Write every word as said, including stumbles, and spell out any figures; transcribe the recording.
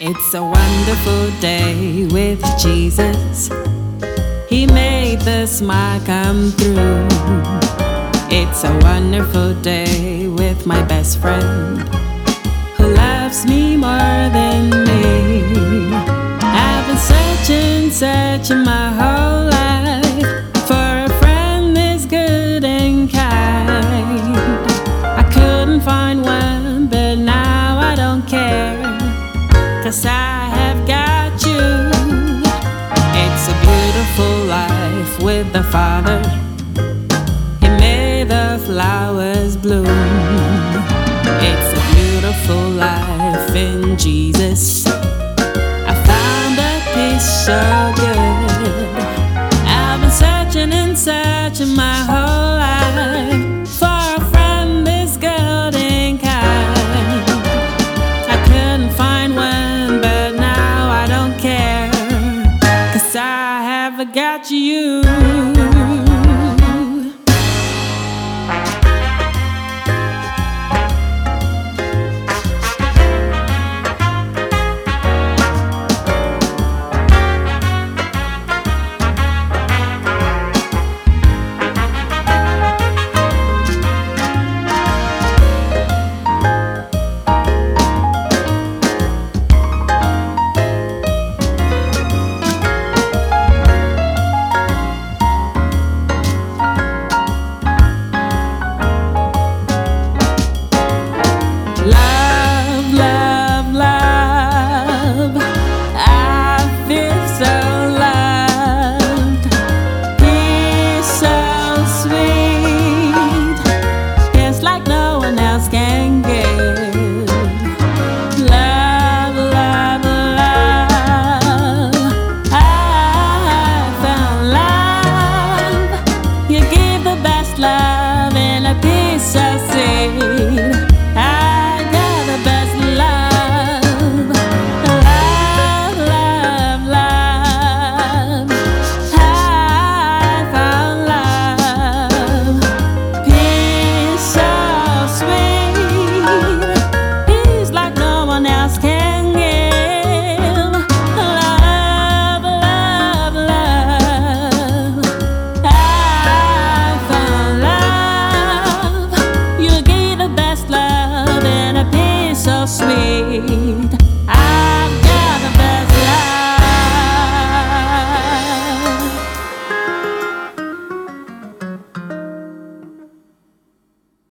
It's a wonderful day with Jesus. He made the smile come through. It's a wonderful day with my best friend who loves me more than me. I've been searching, searching my whole life for a friend this good and kind. I couldn't find one, but now I don't care, 'cause I have got you. It's a beautiful life with the Father. He made the flowers bloom. It's a beautiful life in Jesus. I found a peace so good. I've been searching and searching my whole life for a friend this good and kind. I couldn't find one, but now I don't care, 'cause I have got you. Love, love, love, I feel so loved. He's so sweet, it's like no one else can give. Love, love, love, I found love. You give the best love in a piece of seed.